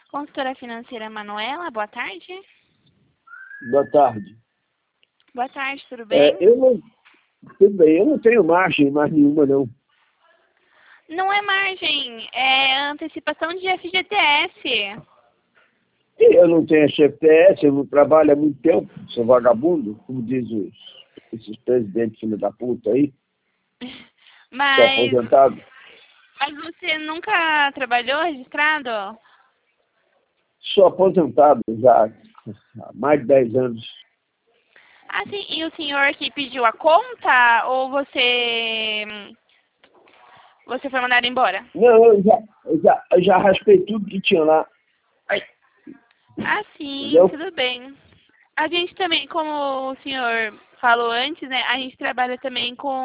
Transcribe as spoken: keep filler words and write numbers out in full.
Consultora financeira Manuela, boa tarde. Boa tarde. Boa tarde, tudo bem? É, eu não, tudo bem, eu não tenho margem mais nenhuma, não. Não é margem, é antecipação de F G T S. Eu não tenho F G T S, eu não trabalho há muito tempo, sou vagabundo, como diz os, esses presidentes filho da puta aí, sou Mas, aposentado. mas você nunca trabalhou registrado? Sou aposentado já há mais de dez anos. Ah, sim. E o senhor que pediu a conta ou você você foi mandado embora? Não, eu já, eu já, eu já raspei tudo que tinha lá. Ai, Ah, sim, entendeu? tudo bem. A gente também, como o senhor falou antes, né, a gente trabalha também com